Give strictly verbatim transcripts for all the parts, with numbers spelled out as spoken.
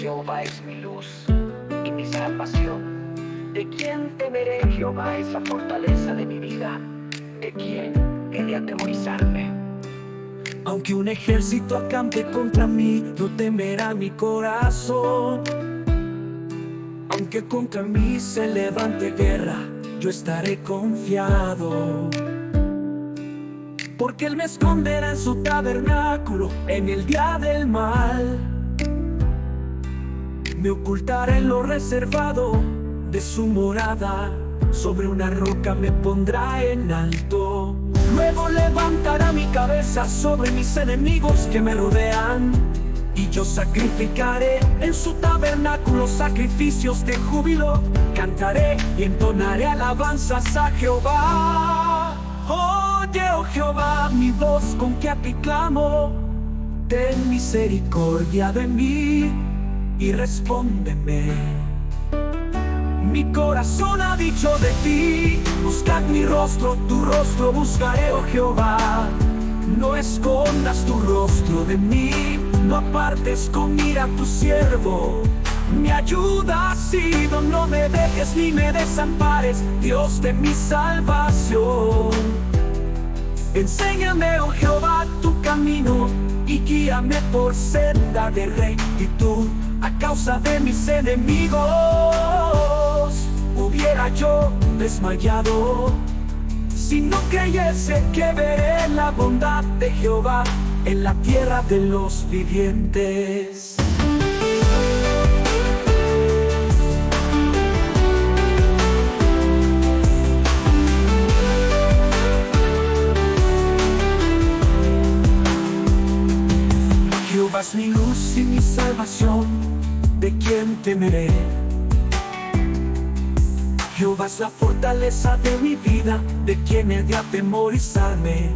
Jehová es mi luz y mi salvación. ¿De quién temeré? Jehová es la fortaleza de mi vida. ¿De quién he de atemorizarme? Aunque un ejército acampe contra mí, no temerá mi corazón. Aunque contra mí se levante guerra, yo estaré confiado. Porque Él me esconderá en su tabernáculo en el día del mal. Me ocultará en lo reservado de su morada. Sobre una roca me pondrá en alto. Luego levantará mi cabeza sobre mis enemigos que me rodean. Y yo sacrificaré en su tabernáculo sacrificios de júbilo. Cantaré y entonaré alabanzas a Jehová. Oye, oh Jehová, mi voz con que a ti clamo. Ten misericordia de mí y respóndeme. Mi corazón ha dicho de ti, buscad mi rostro, tu rostro buscaré, oh Jehová. No escondas tu rostro de mí, no apartes con ira a tu siervo. Mi ayuda ha sido, no me dejes ni me desampares, Dios de mi salvación. Enséñame, oh Jehová, tu camino y guíame por senda de rectitud a causa de mis enemigos. Hubiera yo desmayado si no creyese que veré la bondad de Jehová en la tierra de los vivientes. Jehová es mi luz y mi salvación, ¿de quién temeré? Jehová es la fortaleza de mi vida, ¿de quién he de atemorizarme?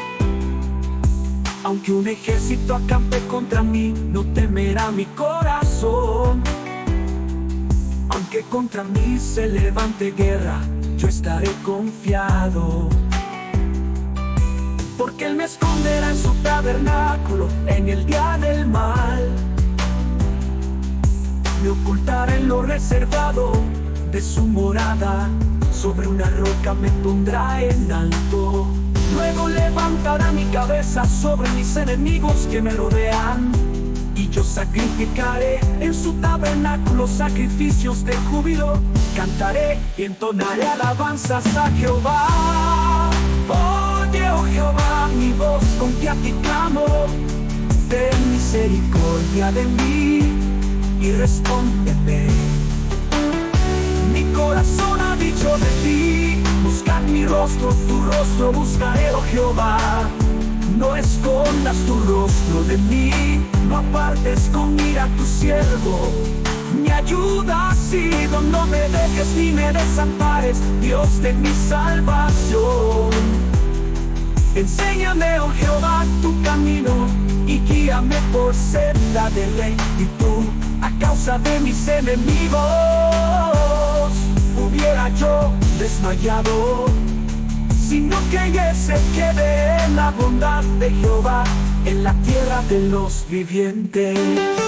Aunque un ejército acampe contra mí, no temerá mi corazón. Aunque contra mí se levante guerra, yo estaré confiado. Porque Él me esconderá en su tabernáculo en el día del mal. Me ocultará en lo reservado de su morada. Sobre una roca me pondrá en alto. Luego levantará mi cabeza sobre mis enemigos que me rodean. Y yo sacrificaré en su tabernáculo sacrificios de júbilo. Cantaré y entonaré alabanzas a Jehová. Oye, oh Jehová, mi voz con que a ti clamo. Ten misericordia de mí y respóndeme. Mi corazón ha dicho de ti, buscad mi rostro, tu rostro buscaré, oh Jehová. No escondas tu rostro de mí, no apartes con ira a tu siervo. Mi ayuda ha sido, no me dejes ni me desampares, Dios de mi salvación. Enséñame, oh Jehová, tu camino y guíame por senda de rectitud a causa de mis enemigos. Hubiera yo desmayado si no creyese que veré la bondad de Jehová en la tierra de los vivientes.